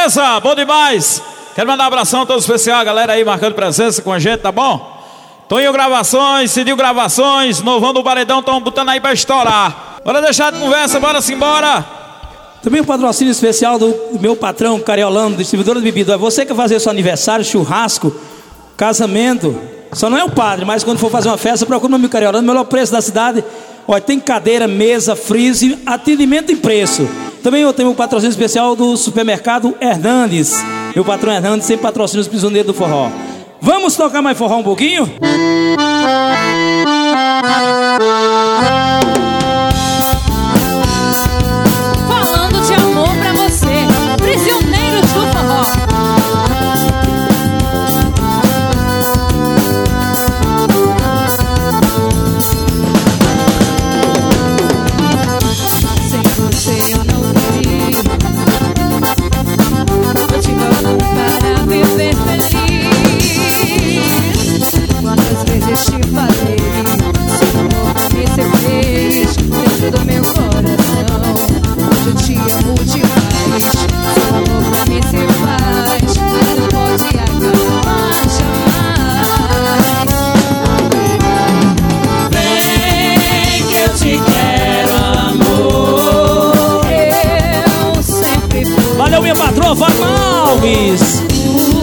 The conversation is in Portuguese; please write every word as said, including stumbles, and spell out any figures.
Beleza? Bom demais. Quero mandar um abração a todos especial, a galera aí marcando presença com a gente, tá bom? Toninho Gravações, Cidil Gravações, Novão do Paredão, estão botando aí pra estourar. Bora deixar de conversa, bora simbora. Também um patrocínio especial do meu patrão Cariolano, distribuidor de bebida. É você que vai fazer seu aniversário, churrasco, casamento. Só não é o padre, mas quando for fazer uma festa, procura o meu amigo Cariolano, melhor preço da cidade. Olha, tem cadeira, mesa, freezer, atendimento e preço. Também eu tenho um patrocínio especial do supermercado Hernandes. Meu patrão Hernandes sempre patrocina os prisioneiros do forró. Vamos tocar mais forró um pouquinho? Falando de amor pra você, prisioneiros do forró. Sem você eu não vivi. Eu te amo para viver feliz. Quantas vezes te falei, seu amor pra mim você fez dentro do meu coração. Hoje eu te amo demais. Seu amor pra mim você faz, não pode acabar jamais. Vem que eu te quero, amor. Eu sempre fui. Valeu, minha patroa, Varma Alves.